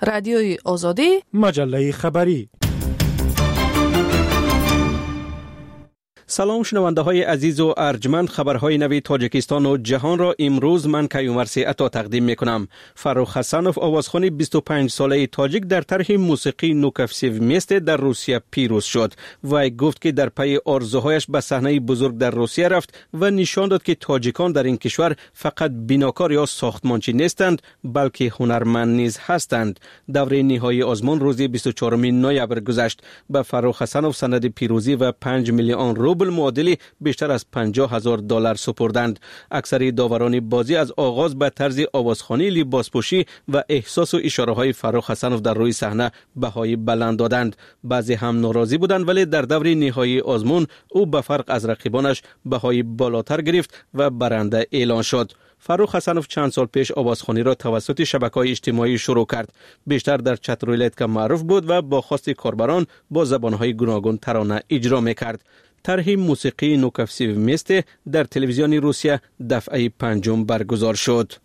رادیوی آزادی، مجله خبری. سلام شنونده های عزیز و ارجمند، خبرهای نوی تاجیکستان و جهان را امروز من کیومر عطا تقدیم می کنم. فروخ حسنوف آوازخوان 25 ساله تاجیک در طرح موسیقی نوکفسیومیست در روسیه پیروز شد. وی گفت که در پی آرزوهایش به صحنه بزرگ در روسیه رفت و نشان داد که تاجیکان در این کشور فقط بیناکار یا ساختمانچی نیستند بلکه هنرمند نیز هستند. دوره نهایی آزمون روز 24 نوامبر گذشت. به فروخ حسنوف سند پیروزی و 5 میلیون روبل معادل بیشتر از $50,000 سپردند. اکثر داوران بازی از آغاز به طرز آوازخوانی، لباسپوشی و احساس و اشاره های فروخ حسنوف در روی صحنه بهای بلند دادند. بعضی هم ناراضی بودند، ولی در دور نهایی آزمون او به فرق از رقیبانش بهای بالاتر گرفت و برنده اعلان شد. فروخ حسنوف چند سال پیش آوازخوانی را توسط شبکه‌های اجتماعی شروع کرد. بیشتر در چترولیت که معروف بود و با خواست کاربران با زبان‌های گوناگون ترانه اجرا می‌کرد. طرح موسیقی نوکفسیومیست در تلویزیون روسیه دفعه 5 برگزار شد.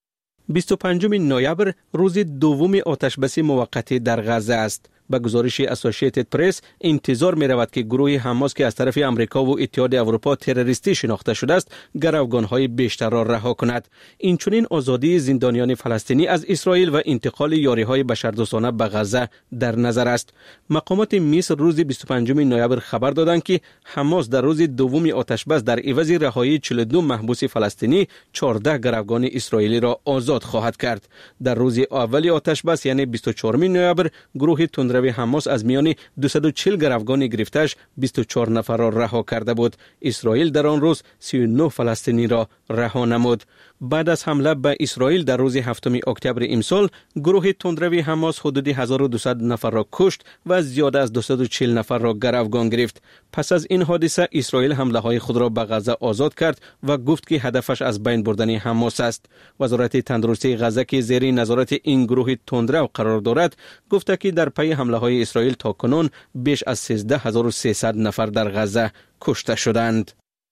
25 نوامبر روز دوم آتشبسی موقتی در غزه است. به گزارش اسوسییتد پرس انتظار می رود که گروه حماس که از طرف امریکا و اتحاد اروپا تروریستی شناخته شده است گروگان‌های بیشتر را رها کند. این چنین آزادی زندانیان فلسطینی از اسرائیل و انتقال یاری‌های بشردوستانه به غزه در نظر است. مقامات مصر روز 25 نوامبر خبر دادند که حماس در روز دوم آتشبس در عوض رهایی 42 محبوس فلسطینی 14 گروگان اسرائیلی را آزاد خواهد کرد. در روز اول آتشبس یعنی 24 نوامبر گروه تندروی حماس از میان 240 گروگان گرفته‌اش 24 نفر را رها کرده بود. اسرائیل در آن روز 39 فلسطینی را رها نمود. بعد از حمله به اسرائیل در روز 7 اکتبر امسال گروه تندروی حماس حدود 1200 نفر را کشت و زیاده از 240 نفر را گروگان گرفت. پس از این حادثه اسرائیل حمله‌های خود را به غزه آزاد کرد و گفت که هدفش از بین بردن حماس است. وزارت تندرستی غزه که زیر نظارت این گروه تندرو قرار دارد گفته که در پی حمله‌های اسرائیل تاکنون بیش از 13300 نفر در غزه کشته شدند.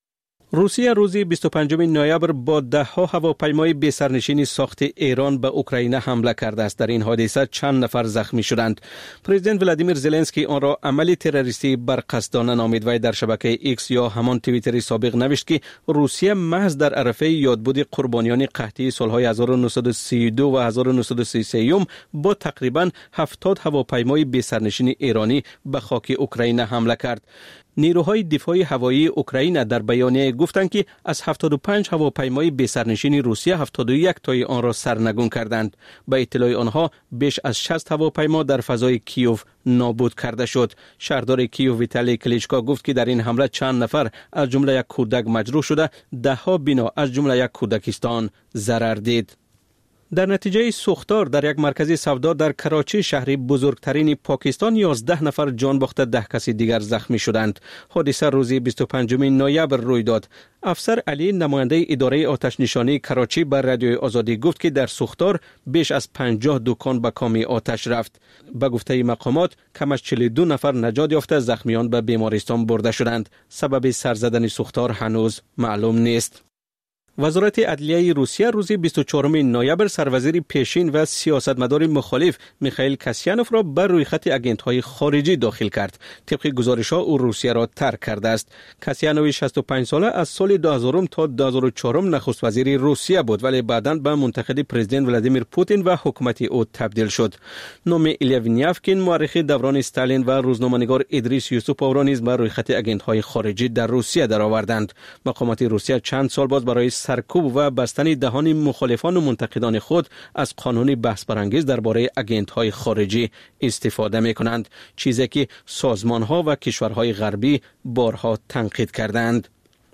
روسیه روز 25 نوامبر با 10 هواپیمای بی سرنشین ساخت ایران به اوکراین حمله کرده است. در این حادثه چند نفر زخمی شدند. پرزیدنت ولادیمیر زلنسکی آن را عمل تروریستی برقصدانه نامید و در شبکه ایکس یا همان توییتر سابق نوشت که روسیه محض در عرفه یادبود قربانیان قحطی سالهای 1932 و 1933 با تقریباً 70 هواپیمای بی سرنشین ایرانی به خاک اوکراین حمله کرد. نیروهای دفاع هوایی اوکراین در بیانیه گفتند که از 75 هواپیمای بی سرنشین روسیه 71 تای آن را سرنگون کردند. به اطلاع آنها بیش از 60 هواپیما در فضای کیوف نابود کرده شد. شهردار کیوف ویتالی کلیچکا گفت که در این حمله چند نفر از جمله یک کودک مجروح شده، 10 بنا از جمله یک کودکستان ضرر دید. در نتیجه سوختار در یک مرکز سودا در کراچی شهر بزرگترین پاکستان 11 نفر جان باخته 10 کس دیگر زخمی شدند. حادثه روز 25 نوامبر روی داد. افسر علی نماینده اداره آتش نشانی کراچی بر رادیوی آزادی گفت که در سوختار بیش از 50 دکان به کام آتش رفت. به گفته مقامات کم از 42 نفر نجات یافته، زخمیان به بیمارستان برده شدند. سبب سر زدن سوختار هنوز معلوم نیست. وزارت عدلیه روسیه روز 24 نوامبر سروزیر پیشین و سیاستمدار مخالف میخائیل کاسیانوف را بر روی خط آگنت‌های خارجی داخل کرد. طبق گزارش‌ها او روسیه را ترک کرده است. کاسیانوف 65 ساله از سال 2000 تا 2004 نخست وزیر روسیه بود، ولی بعداً به منتقد پرزیدنت ولادیمیر پوتین و حکومت او تبدیل شد. نام ایلیا وینیافکین مورخ دوران استالین و روزنامه‌نگار ادریس یوسوپوف را نیز بر روی خط آگنت‌های خارجی در روسیه درآوردند. مقامات روسیه چند سال بعد برای سرکوب و بستن دهان مخالفان و منتقدان خود از قانون بحث برانگیز درباره آگنت‌های خارجی استفاده می‌کنند، چیزی که سازمان‌ها و کشورهای غربی بارها تنقید کردند.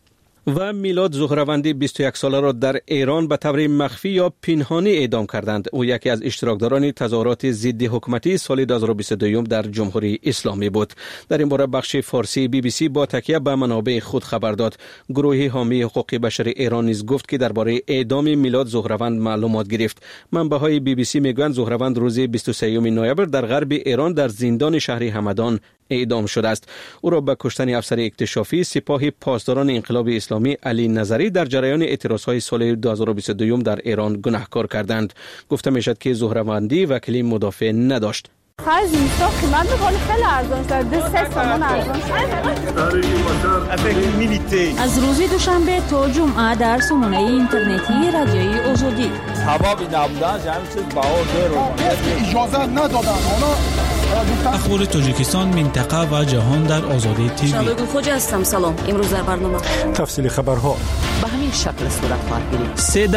و میلاد زهروردی 21 ساله را در ایران به طور مخفی یا پنهانی اعدام کردند. او یکی از اشتراکداران تظاهرات ضد حکومتی سال 2022 در جمهوری اسلامی بود. در این باره بخش فارسی BBC با تکیه به منابع خود خبر داد. گروه حامی حقوق بشر ایران نیز گفت که درباره اعدام میلاد زهروند معلومات گرفت. منبع‌های BBC میگویند زهروند روز 23 نوامبر در غرب ایران در زندان شهر همدان اعدام شده است. او را به کشتن افسر اکتشافی سپاه پاسداران انقلاب اسلامی علی نظری در جریان اعتراضهای سال 2022 در ایران گناهکار کردند. گفته میشد که زهروردی وکیل مدافع نداشت. خرج نیستا قیمت میکنه خیلی ارزان شده 3 تومان ارزان شده. از روز دوشنبه تا جمعه در سامانه اینترنتی رادیوی آزادی حبابی نبودن جمعی چیز باور اجازه ندادن. اخبار تاجیکستان، منطقه و جهان در آزادی تیوی. شبگون خوجه هستم. سلام. امروز در برنامه تفصیل خبرها به همین شکل صورت خواهد گرفت.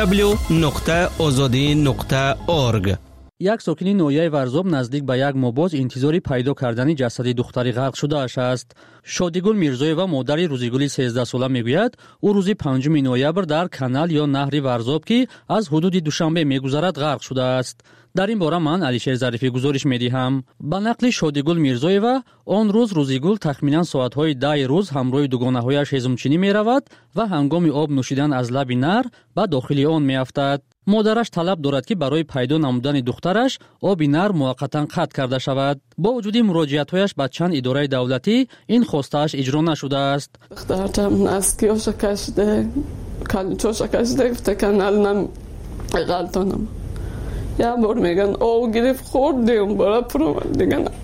www.azadi.org. یک ساکنی نویه ورزوب نزدیک به یک ماباز انتظاری پیدا کردن جسد دختری غرق شده است. شادیگل میرزایова مادر روزیگلی 13 ساله میگوید او روز 5 نوامبر در کانال یا نهر ورزوب که از حدود دوشنبه میگذرد غرق شده است. در این باره من علیشیر ظریفی گزارش میدهم. با نقل شادیگل میرزایова آن روز روزیگل تخمینا ساعت‌های 10 روز همراه دوگانه‌هایش هضمچینی میرود و هنگام آب نوشیدن از لب نهر به داخل آن میافتد. مادرش طلب دارد که برای پیدا نمودن دخترش آب نهر موقتا قطع کرده شود. با وجود مراجعت‌هایش به چند اداره دولتی این خواسته‌اش اجرا نشده است. دخترم نسکیوش کشیده، کلچوش کشیده، فکرنالم غلطانم. یا بار میگن او گرفت خوردیم برای پرومن دیگه نه.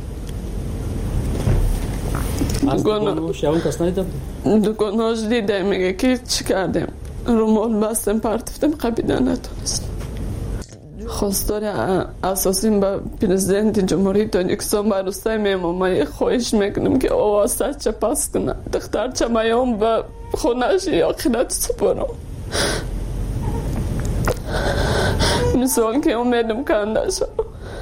دکاناش دیده میگه که چی کردیم. رومال بستم پرتفتم قبیده نتونست. خواستار اساسی با پرزیدنت جمهوری تاجیکستان برای میمونم خواهش میکنم که آوازه چه پس کنه. دختر چه میام به خونش یا خیلت سپرم. مثال که امیدم کنده شد.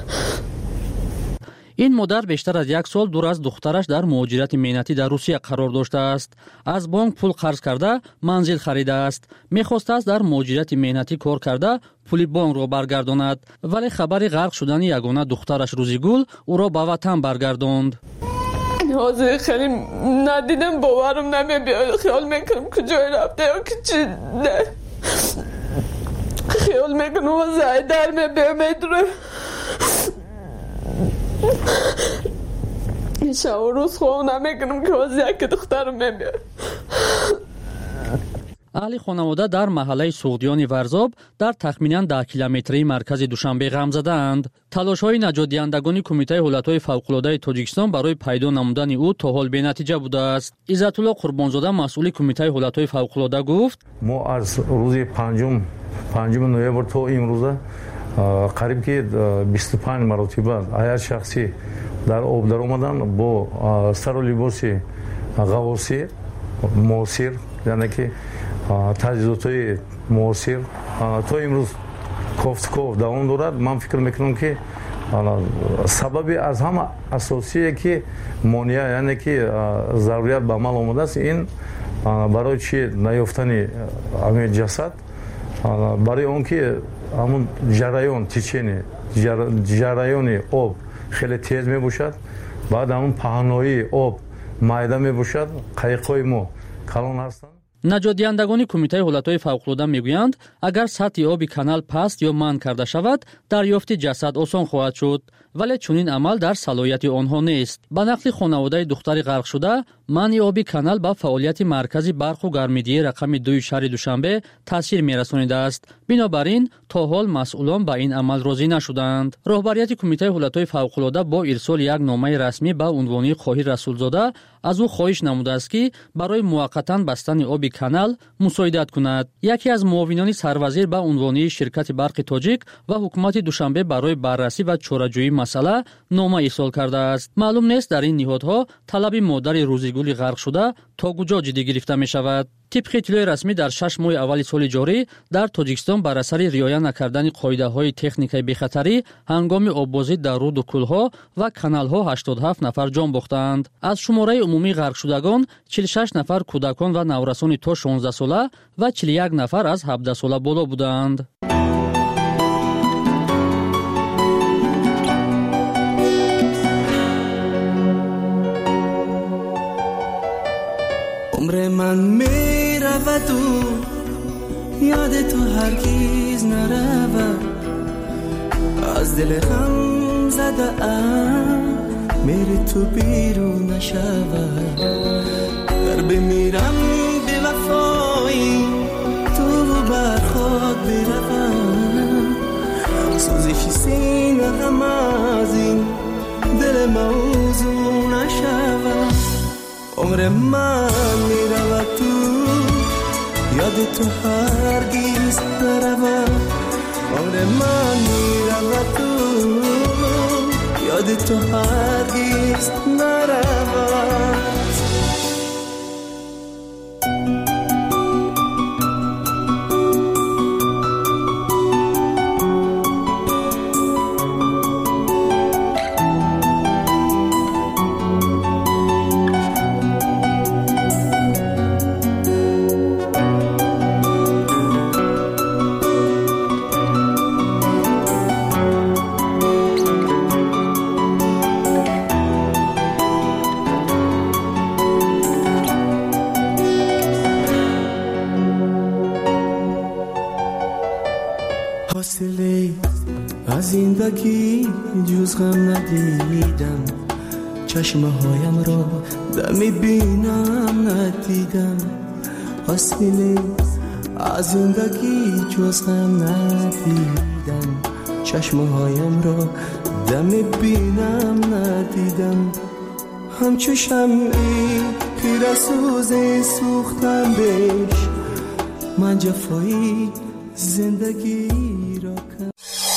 این مادر بیشتر از 1 سال دور از دخترش در مهاجرت مهنتی در روسیه قرار داشته است. از بانک پول قرض کرده منزل خریده است. می‌خواسته است در مهاجرت مهنتی کار کرده پول بانک را برگرداند، ولی خبر غرق شدن یگانه دخترش روزیگل او را به وطن برگرداند. حاضر خیلی ندیدم باورم نمیاد. خیال میکنم کجای رفته یا که چی نه. خیال میکنم وضعی در میدره. شب و روز خواه نمیکنم که وضعی که دخترم میاد. اهل خانواده در محله سوغدیان ورزاب در تخمینا 10 کیلومتری مرکز دوشنبه غم زدند. تلاش‌های نجات دهندگان کمیته حالت‌های فوق‌العاده تاجیکستان برای پیدا نمودن او تا حال بی‌نتیجه بوده است. عزت الله قربانزاده مسئول کمیته حالت‌های فوق‌العاده گفت: ما از روز 5 نوامبر تا امروز قریب که 25 مرتبه هر شخصی در آب در اومدن با سر و لباس غواصی موثر، یعنی که تجهیزات موثر تا امروز کوفت دوام دارد. من فکر میکنم که سببی از همه اساسیه که مانع، یعنی که ضروریت به عمل آمده است. این برای چی نیافتن همین جسد، برای اون که همون جریان آب خیلی تیز می باشد، بعد همون پهنایی آب مایده می باشد، قایق‌های ما کلان هستند. نجات دهندگان کمیته حالت‌های فوق‌العاده میگویند اگر سطح آب کانال پست یا منع کرده شود دریافت جسد آسان خواهد شد، ولی چنین عمل در صلاحیت آنها نیست. به نقل خانواده دختر غرق شده، منع آب کانال به فعالیت مرکز برق و گرمایدهی رقم 2 شهر دوشنبه تاثیر می‌رسانیده است. بنابراین تا حال مسئولان به این عمل راضی نشدند. رهبریت کمیته حالت‌های فوق‌العاده با ارسال یک نامه رسمی به عنوان خواهی رسولزاده از او خواهش نموده است که برای موقتا بستن آب کانال مساعدت کند. یکی از معاونان سروزیر به عنوان شرکت برق تاجیک و حکومت دوشنبه برای بررسی و چاره‌جویی مسئله نامه ارسال کرده است. معلوم نیست در این نهادها طلب مادر روزیگل غرق شده تا کجا جدی گرفته می شود. طبق اطلاع رسمی در 6 ماه اول سال جاری در تاجیکستان بر اثر رعایت نکردن قاعده‌های تکنیکی بی‌خطری هنگام آببازی در رود و کل‌ها و کانال‌ها 87 نفر جان باختند. از شماره عمومی غرق شدگان 46 نفر کودکان و نورسان تا 16 ساله و 41 نفر از 17 ساله بالا بودند. عمر من میرود و یاد تو هرگز نرود. از دل غم زده ام میری تو بیرون نشود در بمیرم به وفایی تو بر خود بروم سوزش سینه غم از این دل موضوع نشود عمر من میرود تو یاد تو هرگیز نرود عمر من میرود تو یاد تو هرگیز نرود حاصله از زندگی جز غم ندیدم چشمه هایم را دمی بینم ندیدم حاصله از زندگی جز غم ندیدم چشمه هایم را دمی بینم ندیدم همچو شمعی خیره سوزه سوختم بهش من جفایی زندگی را کن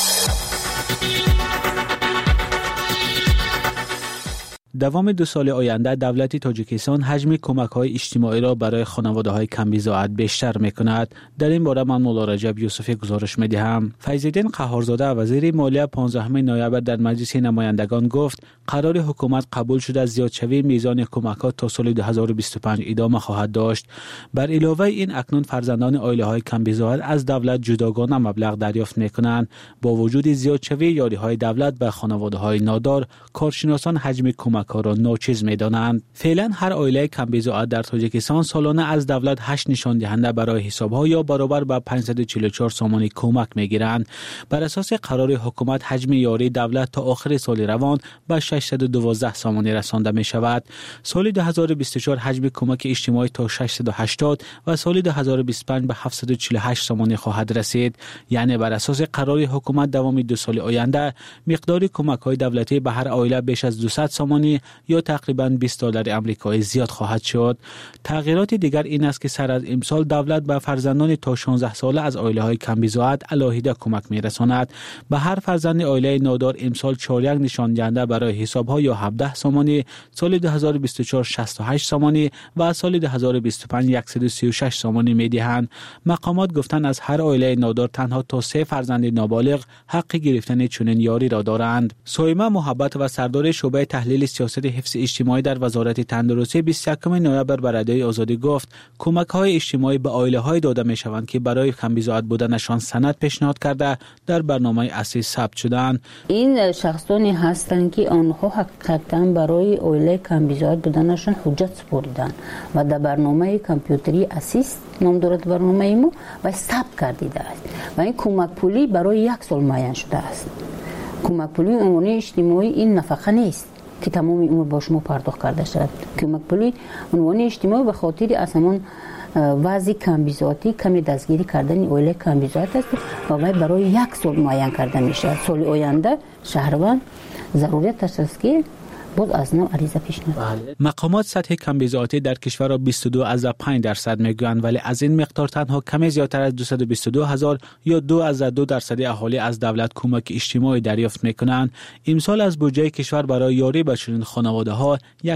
دوام 2 سال آینده دولت تاجیکستان حجم کمک‌های اجتماعی را برای خانواده‌های کم‌بضاعت بیشتر می‌کند. در این باره من مولا رجب یوسفی گزارش می‌دهم. فیض‌الدین قهارزاده وزیر مالیه 15 نوامبر در مجلس نمایندگان گفت قرار حکومت قبول شده زیادشوی میزان کمک‌ها تا سال 2025 ادامه خواهد داشت. بر علاوه این اکنون فرزندان عائله‌های کم‌بضاعت از دولت جداگانه مبلغ دریافت می‌کنند. با وجود زیادشوی یاری‌های دولت به خانواده‌های نادار، کارشناسان حجم کمک را ناچیز می‌دانند. فعلا هر عائله کم‌بضاعت در تاجیکستان سالانه از دولت 8 نشان دهنده برای حساب‌ها یا برابر به 544 سامانی کمک می‌گیرند. بر اساس قرار حکومت حجم یاری دولت تا آخر سال روان به 612 سامانی رسانده می‌شود. سال 2024 حجم کمک اجتماعی تا 680 و سال 2025 به 748 سامانی خواهد رسید. یعنی بر اساس قرار حکومت دوام 2 سال آینده مقدار کمک‌های دولتی به هر عائله بیش از 200 سامانی یا تقریباً $20 آمریکایی زیاد خواهد شد. تغییرات دیگر این است که سر از امسال دولت به فرزندان تا 16 ساله از عائله‌های کم‌بضاعت علاهیده کمک می‌رساند. به هر فرزند عائله نادار امسال 4 نشان دهنده برای حساب‌ها یا 17 سامانی، سال 2024 68 سامانی و سال 2025 136 سامانی می‌دهند. مقامات گفتند از هر عائله نادار تنها تا 3 فرزند نابالغ حق گرفتن چنین یاری را دارند. سویمه محبت و سردار شعبه تحلیل سیاست حفظ اجتماعی در وزارت تندرستی 21 نوامبر بر رادیوی آزادی گفت کمک‌های اجتماعی به عائله‌های داده می‌شوند که برای کم‌بضاعت بودنشان سند پیشنهاد کرده در برنامه اصلی ثبت شدند. این شخصانی هستند که آنها حقیقتاً برای عائله کم‌بضاعت بودنشان حجت سپردند و در برنامه کامپیوتری اسیست نام دارد برنامه ما و ثبت کردیده است و این کمک پولی برای 1 سال معین شده است. کمک پولی عنوان اجتماعی این نفقه نیست که تمام عمر با شما پرداخت کرده شود. کمک پولی عنوان اجتماعی به خاطر اصلا وضع کم‌بضاعتی کمی دستگیری کردن عائله کم‌بضاعت است و برای 1 سال معین کرده میشه. سال آینده شهروند ضرورت است که باز از نو عریضه پیشنهاد. مقامات سطح کم‌بضاعتی در کشور را 22.5% میگویند ولی از این مقدار تنها کمی زیادتر از 222,000 یا 2.2% اهالی از دولت کمک اجتماعی دریافت میکنند. امسال از بودجه کشور برای یاری به چنین خانواده‌ها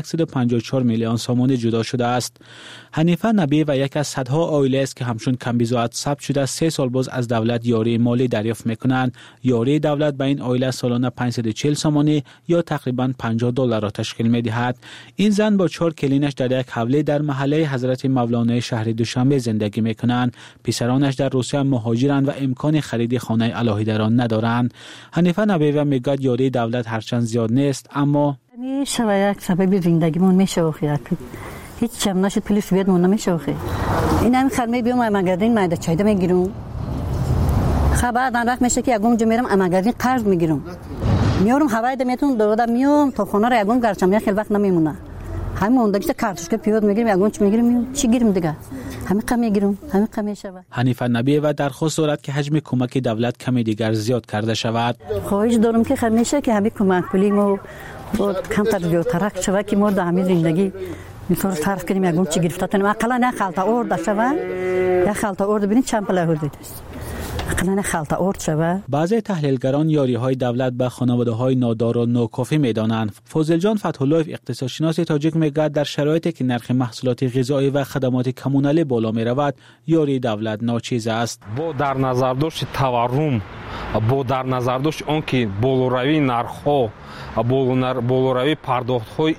154 میلیون سامانی جدا شده است. حنیفه نبی و یک از صدها عائله است که همچون کم‌بضاعت ثبت شده 3 سال باز از دولت یاری مالی دریافت میکنند. یاری دولت به این عائله سالانه 540 سامانی یا تقریباً $50 را تشکیل می‌دهد. این زن با 4 کلینش در یک حوله در محله حضرت مولانا شهر دوشنبه زندگی می‌کنند. پسرانش در روسیه مهاجرند و امکان خرید خانه علاهیده را ندارند. حنیفه نبیوه میگوید یاری دولت هرچند زیاد نیست اما میشه یک سبب زندگیمون میشه اخیرا هیچ چم نشد پلیس بیاد مون نمیشه اخی این هم خرمه بیام امگردین مایده چایده میگیرم خبر دان وقت میشه که اگم جو میرم امگردین قرض میگیرم میارم هوای دمیتون دادم میام تا خونه رو یگون گرچم خیلی وقت نمیمونه همین موندگی کارتوشک پیاز میگیریم یگون چی میگیریم چی گیریم دیگه همین قم میگیریم همین قم میشوه. حنیفه نبیه و درخواست دارد که حجم کمک دولت کمی دیگر زیاد کرده شود. خواهش دارم که همیشه که همین کمک پولی ما کم تر زیادتر شود که ما در همین زندگی میتونیم صرف کنیم یگون چی گرفته تونیم اقلا نه خالتا اورد شود یا خالتا اورد ببینید چند پله حدود است اقلا نه خالتا اورد شود. بعضی تحلیلگران یاری‌های دولت به خانواده‌های نادار و ناکافی می‌دانند. فاضل جان فتح‌الله اقتصادشناس تاجیک میگوید در شرایطی که نرخ محصولات غذایی و خدمات کمونالی بالا می‌رود یاری دولت ناچیز است. با در نظر داشت تورم با در نظر داشت آن که بالوروی نرخ‌ها بالوروی پرداخت‌های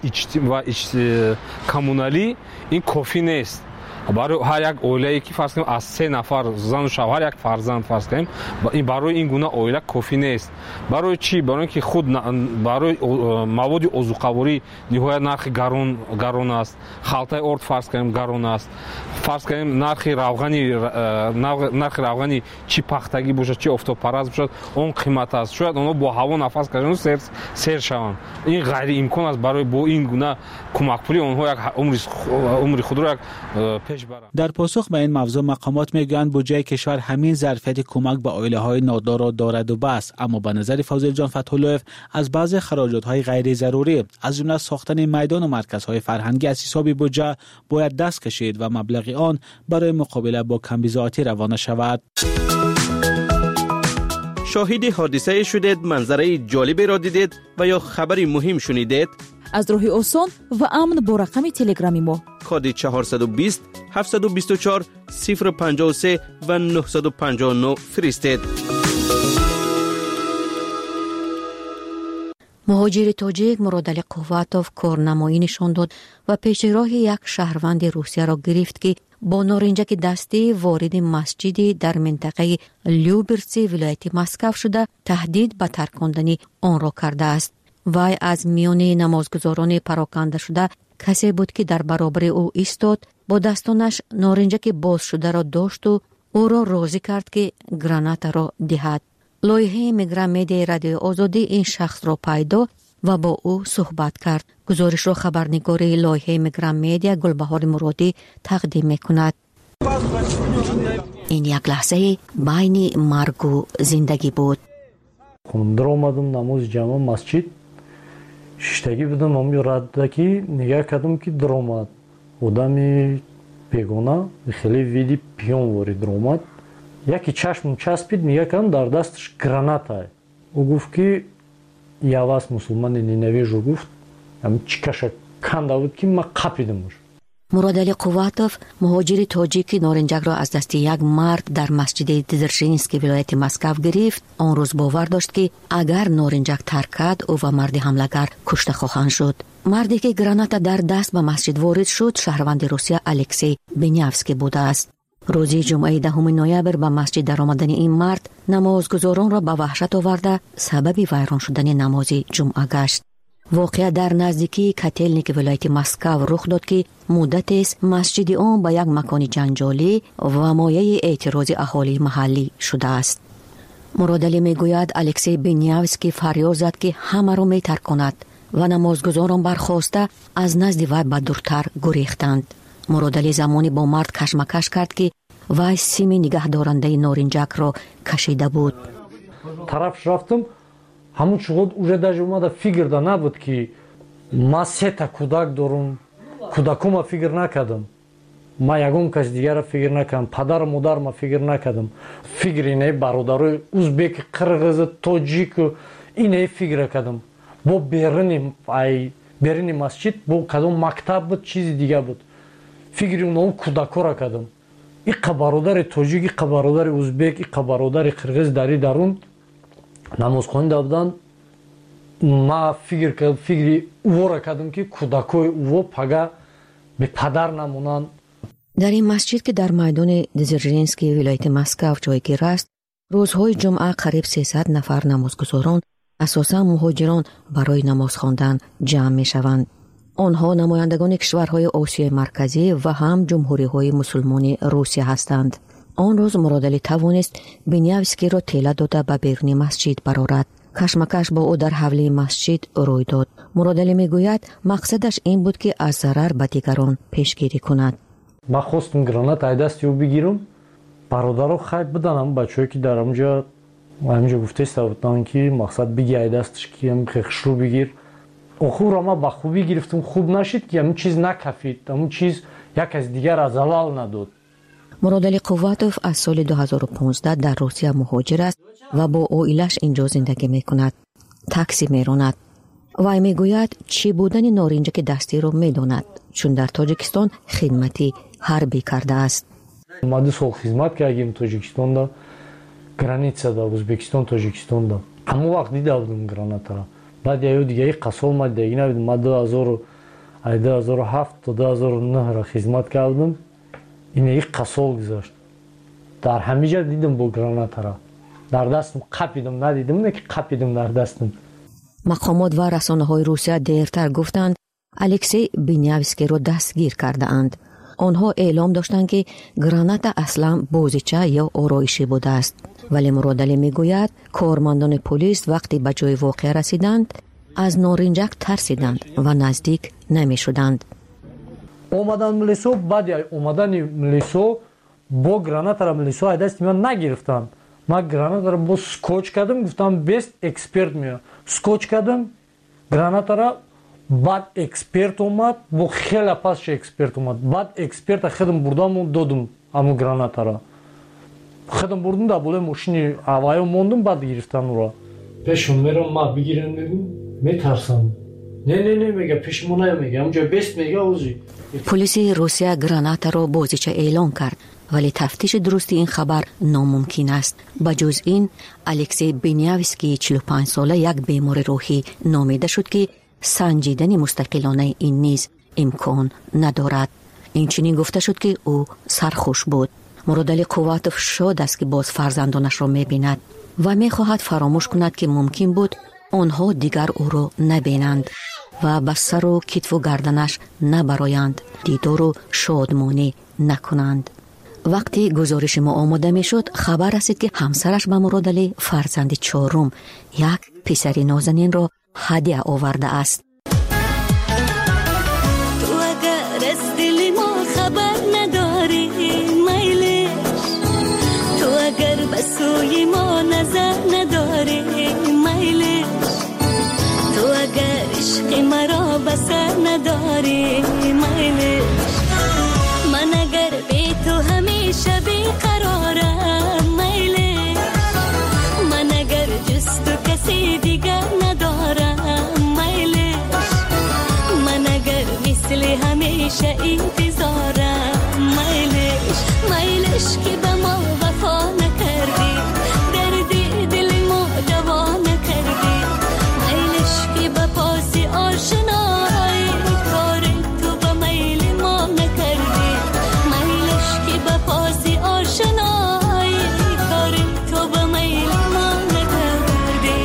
کمونالی این کافی نیست. برای هر یک اویله‌ای که فرض کنیم از 3 نفر زن و شوهر یک فرزند فرض کنیم برای این گونه اویله کافی نیست. برای چی؟ برای اینکه خود برای مواد اوزوقواری نهایت نرخ گران است. خالتای ارد فرض کنیم گران است. فرض کنیم نرخ روغنی چی پختگی باشد چی افتاپرست باشد اون قیمت است. شاید اونا با هوا نفس کشیدن سیر شوند. این غیر امکان است برای با این گونه کمک پولی اونها یک عمر خود را در پاسخ به این موضوع مقامات میگویند بودجه کشور همین ظرفیت کمک به عائله‌های نادار را دارد و بس، اما به نظر فاضل جان فتح‌الله از بعضی خراجات‌های غیر ضروری از جمله ساختن میدان و مرکزهای فرهنگی از حساب بودجه باید دست کشید و مبلغ آن برای مقابله با کمبیزاتی روانه شود. شاهد حادثه شدید، منظره جالبی را دیدید و یا خبری مهم شنیدید؟ از راه آسان و امن با رقم تلگرامی ما کد 420 724 053 و 959 فرستید. مهاجر تاجیک مرادعلی قواتوف کارنمایی نشان داد و پیش راه یک شهروند روسیه را گرفت که با نارنجک دستی وارد مسجدی در منطقه لیوبرسی ولایت مسکو شده تهدید به ترکاندن آن را کرده است. وی از میان نمازگزاران پراکنده شده کسی بود که در برابر او ایستاد، با دستانش نارنجک باز شده را داشت و او را راضی کرد که گرانات را دهد. لایحه میگرام مدیا رادیو آزادی این شخص را پیدا و با او صحبت کرد. گزارش را خبرنگار لایحه میگرام مدیا گلبهار مرادی تقدیم میکند. این یک لحظه بین مرگ و زندگی بود. در آمدم نماز جمع مسجد شیشتگی بودم امی ردکی نگاه کردم که در آمد آدمی بیگانه خیلی ویدی پیان وارد در آمد یکی چشم چسبید نگاه کردم در دستش گرانات های او گفت که یواز مسلمان نینویج رو گفت هم چکشه کنده بود که ما قپیدمش. مرادعلی قواتوف مهاجر تاجیک نارنجک را از دست یک مرد در مسجد دزرژینسکی ولایت مسکو گرفت. آن روز باور داشت که اگر نارنجک ترک کرد او و مرد حمله‌گر کشته خواهند شد. مردی که گرانات در دست به مسجد وارد شد شهروند روسیه الکسی بنیافسکی بوده است. روز جمعه 10 نوامبر به مسجد در آمدن این مرد نمازگزاران را به وحشت آورده سبب ویران شدن نماز جمعه گشت. واقعه در نزدیکی کاتلنیک ولایت مسکو رخ داد که مدت است مسجد آن به یک مکان جنجالی و مایه اعتراض اهالی محلی شده است. مرادعلی میگوید الکسی بنیافسکی فریاد زد که همه را میترکاند و نمازگزاران برخاسته از نزد وی به دورتر گریختند. مرادعلی زمانی با مرد کشمکش کرد که وی سیم نگهدارنده نارنجک را کشیده بود. طرفش رفتم همون چقدر уже даже اومده فکر دا نبود که ما 3 تا کودک دارم کودکوم فکر نکردم ما یگم کس دیگر را فکر نکردم پدر و مادر ما فکر نکردم فکر اینه برادرای ازبک قرغیز تاجیک اینه فکر کردم با برین مسجد با کدام مکتب بود چیز دیگه بود فکر اونم کودکا را کردم این برادر تاجیک این برادر ازبک این برادر قرغیز داری درون نماز خونده بودن ما فکری او را کردم که کودکای او پگه به پدر نمونن. در این مسجد که در میدان دزرژینسکی ولایت مسکو جایگیر است روزهای جمعه قریب 300 نفر نمازگزاران اساساً مهاجران برای نماز خواندن جمع می شوند. آنها نمایندگان کشورهای آسیای مرکزی و هم جمهوری‌های مسلمان روسیه هستند. آن روز مرادعلی توانست بنیافسکی را تیله داده به بیرون مسجد برآورد کشمکش با او در حوله مسجد روی داد. مرادعلی میگوید مقصدش این بود که از ضرر به دیگران پیشگیری کند. من خواستم گرانت ای دستی رو بگیرم، برادرها خیلی بدنم، بچه‌ای که در همونجا گفته استودن که مقصد بگی ای دستش که هم خیخش رو بگیر. اخور را ما با خوبی گرفتم، خوب نشید که همون چیز نکفید، همون چیز یک از دیگر از حلال نداد. مرادعلی قواتوف از سال 2015 در روسیه مهاجر است و با عائله‌اش اینجا زندگی میکند. تاکسی میراند. وی میگوید چی بودن نارنجک دستی رو میداند چون در تاجیکستان خدمتی حربی کرده است. ما 2 سال خدمت کردیم تاجیکستان دا، گرانیتسا دا، ازبکستان تاجیکستان دا. همون وقت دیده بودم گرانت را. بعد یه دیگه قصول ما دیگه نبودم. ما 2007 تا 2009 را خدمت کردم. این یک قصول گذاشت. در همه جا دیدم با گرانت را. در دستم قپیدم، ندیدم نه که قپیدم در دستم. مقامات و رسانه‌های روسیه دیرتر گفتند الکسی بینیاوسکی را دستگیر کرده اند. آنها اعلام داشتند که گرانت اصلا بازیچه یا آرایشی بوده است. ولی مرادعلی میگوید کارمندان پلیس وقتی به جای واقعه رسیدند از نارنجک ترسیدند و نزدیک نمی شدند. اومدن ملیسو، بعد اومدن ملیسو با گرانت را ملیسو ای دست من نگرفتن. من گرانت را با سکوچ کردم، گفتم بیست اکسپرت میاد. سکوچ کردم گرانت را، بعد اکسپرت اومد، با خیلی پاسش اکسپرت اومد. بعد اکسپرت خودم بردم و دادم همو گرانت را. خودم بردم در بالای ماشین هوایی موندم، بعد گرفتن او را. پیشم میرم ما بگیرن میگم میترسم. نه میگه پیش ما نمیگه، اونجا بیست میگه اوزی. پلیس روسیه گرانت را بازیچه اعلام کرد ولی تفتیش درستی این خبر ناممکن است. بجز این الکسی بینیاوسکی 45 ساله یک بیمار روحی نامیده شد که سنجیدن مستقلانه این نیز امکان ندارد. این چنین گفته شد که او سرخوش بود. مرادعلی قواتوف شاد است که باز فرزندانش را میبیند و میخواهد فراموش کند که ممکن بود آنها دیگر او را نبینند و به سر و کتف و گردنش نبرایند، دیدار و شادمانی نکنند. وقتی گزارش ما آماده می شد خبر رسید که همسرش به مرادعلی فرزند 4 یک پسر نازنین را هدیه آورده است. تو اگر از دل ما خبر نداری میلش، تو اگر به سوی ما نظر نداری میلش، تو اگر عشق مرا بسر نداری میلش، من اگر بی تو همیشه بیقرارم میلش، من اگر جز تو کسی دیگر ندارم میلش، من اگر مثل همیشه انتظارم میلش، میلش که به ما وفا نکردی، دردی دل ما دوا نکردی، میلش که به پاس آشنایی کار تو به میل ما نکردی، میلش که به پاس آشنایی کار تو به میل ما نکردی.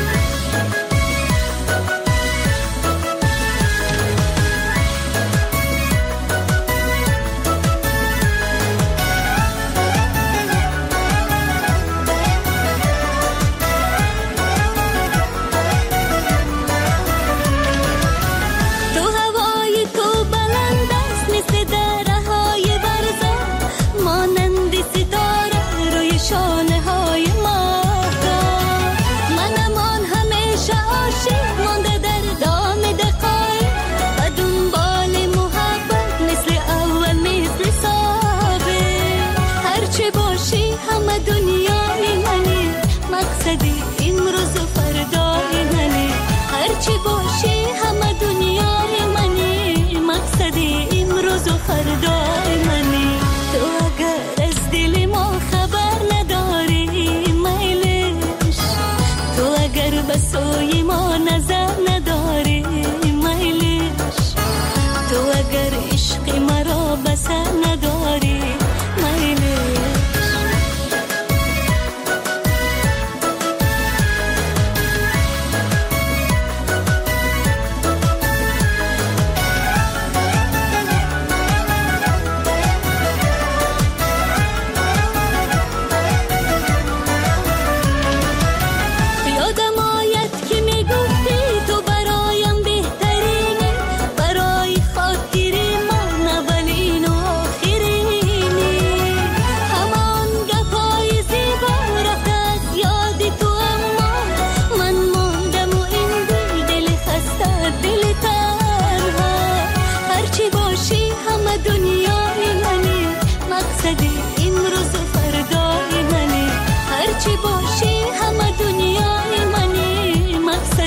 تو هوای تو بلند است مثل درهای برزن، مانند ستاره روی شانه های ماهتاب، منمان همیشه عاشق مانده در دام دقایق و دنبال محبت مثل اول مثل سابق، هرچه باشی همه دنیای منی، مقصدی امروز و فردای منی، هرچه باشی همه دنیای منی، مقصدی امروز و فردای منی، تو اگر از دل ما خبر نداری میلش، تو اگر به سوی ما نظر نداری میلش، تو اگر عشق مرا بسر نداری میلش.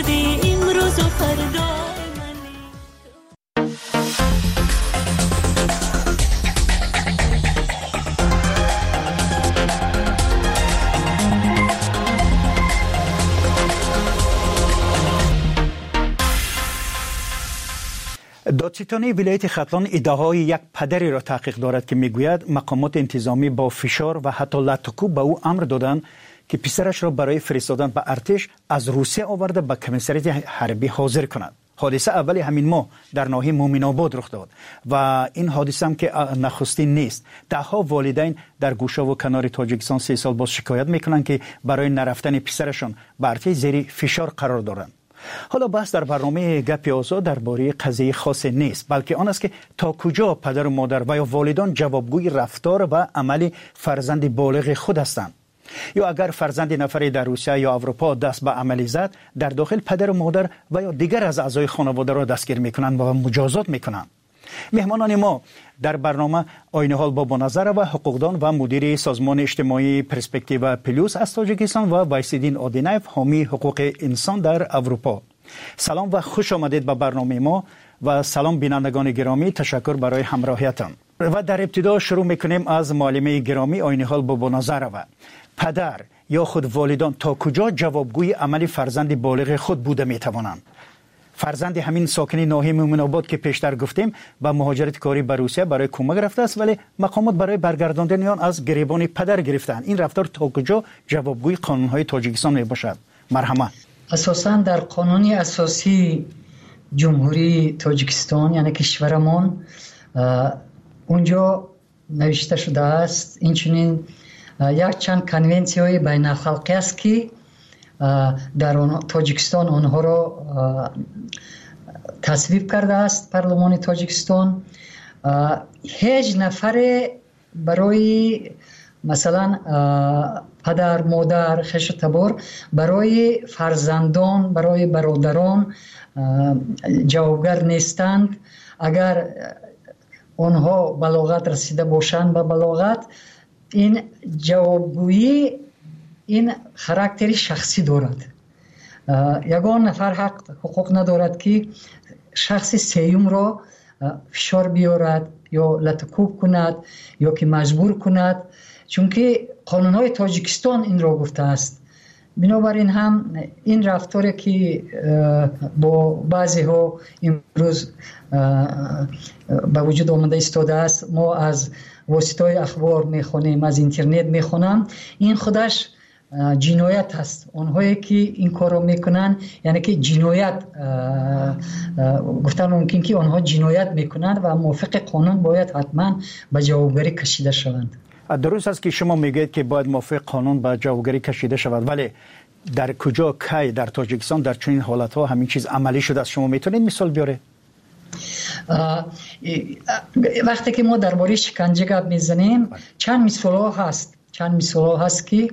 هستی امروز و فردا. دادستانی ولایت ختلان ادعای یک پدری را تحقیق دارد که میگوید مقامات انتظامی با فشار و حتی لطکوب به او امر دادند که پسرش را برای فرستادن به ارتش از روسیه آورده به کمیسریت حربی حاضر کند. حادثه اول همین ماه در ناحیه مومن آباد رخ داد و این حادثه هم که نخستین نیست. دهها والدین در گوشه و کنار تاجیکستان 3 سال باز شکایت میکنند که برای نرفتن پسرشان به ارتش زیر فشار قرار دارند. حالا بحث در برنامه گپ آزاد درباره قضیه خاص نیست، بلکه آن است که تا کجا پدر و مادر و یا والدان جوابگوی رفتار و عمل فرزند بالغ خود هستند. یا اگر فرزند نفری در روسیه یا اروپا دست به عملی زد، در داخل پدر و مادر و یا دیگر از اعضای خانواده را دستگیر میکنند و مجازات میکنند. مهمانان ما در برنامه آینهال بابانظر و حقوقدان و مدیر سازمان اجتماعی پرسپکتیو پلوس از تاجیکستان و ویسیدین آدینایف حامی حقوق انسان در اروپا. سلام و خوش آمدید به برنامه ما و سلام بینندگان گرامی، تشکر برای همراهیتان. و در ابتدا شروع میکنیم از معلمه گرامی آینهال بابانظر و پدر یا خود والدان تا کجا جوابگوی عمل فرزند بالغ خود بوده میتوانند. فرزند همین ساکن ناحیه مومن آباد که پیشتر گفتیم با مهاجرت کاری به روسیه برای کمک رفته است، ولی مقامات برای برگرداندن آن از گریبان پدر گرفتند. این رفتار تا کجا جوابگوی قانون‌های تاجیکستان می باشد؟ مرحمت. اساساً در قانون اساسی جمهوری تاجیکستان یعنی کشورمان اونجا نوشته شده است اینچنین یک چند کنونسی‌های بین الخلقی است که در تاجیکستان آنها را تصویب کرده است پارلمان تاجیکستان. هیچ نفر برای مثلا پدر مادر خش تبار برای فرزندان برای برادران جوابگر نیستند. اگر آنها بلاغت رسیده باشند به بلاغت، این جوابگویی این خاراکتری شخصی دارد. یگان نفر حقوق ندارد که شخص سیوم را فشار بیارد یا لطکوب کند یا که مجبور کند، چون که قانون‌های تاجیکستان این را گفته است. بنابراین هم این رفتاری که با بعضی ها امروز به وجود آمده ایستاده است، ما از واسطه اخبار میخونیم، از اینترنت میخونم، این خودش جنایت است. اونهایی که این کار رو میکنن یعنی که جنایت گفتن ممکن که آنها جنایت میکنند و موافق قانون باید حتما به جوابگری کشیده شوند. درست است که شما میگید که باید موافق قانون به جوابگری کشیده شود، ولی در کجا کی در تاجیکستان در چنین حالت‌ها همین چیز عملی شده است؟ شما میتونید مثال بیاره؟ وقتی که ما درباره شکنجه گپ میزنیم چند مثال هست که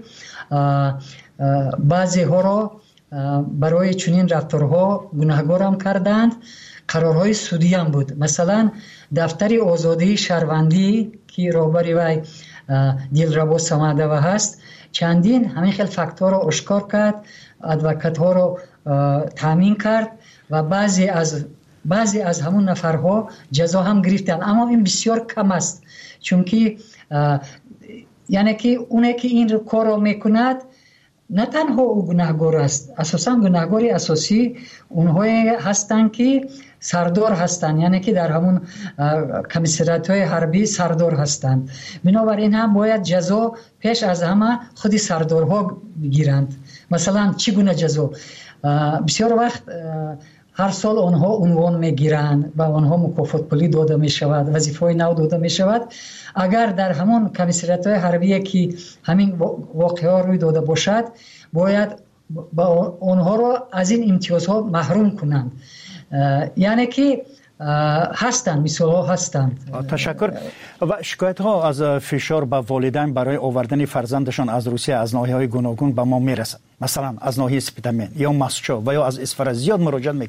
بعضی ها را برای چنین رفتارها گناهکار هم کردند. قرارهای سودی هم بود. مثلا دفتر آزادی شهروندی که رهبر وی دلربا سمدوی هست چندین همین خیلی فاکتور را آشکار کرد، ادوکات ها را تامین کرد و بعضی از همون نفرها جزا هم گرفتند، اما این بسیار کم است. چون که یعنی که اونه که این کار را میکند نه تنها او گناهکار است، اساسا گناهکار اساسی اونهایی هستند که سردار هستند، یعنی که در همون کمیسریت‌های حربی سردار هستند. بنابراین هم باید جزا پیش از همه خودی سردارها بگیرند. مثلا چگونه جزا؟ بسیار وقت هر سال آنها عنوان میگیرند و آنها مکافات پولی داده می شود، وظیفه‌های نو داده می شود. اگر در همون کمیسریت‌های حربی که همین واقعه روی داده باشد، باید با آنها را از این امتیازها محروم کنند. یعنی که هستند، مثال ها هستند. تشکر. و شکایت ها از فشار به والدین برای آوردن فرزندشان از روسیه از ناحیه‌های گوناگون به ما میرسد. مثلا از ناحیه سپیدمین یا مسچو و یا از اسفر زیاد مراجعت میکنند.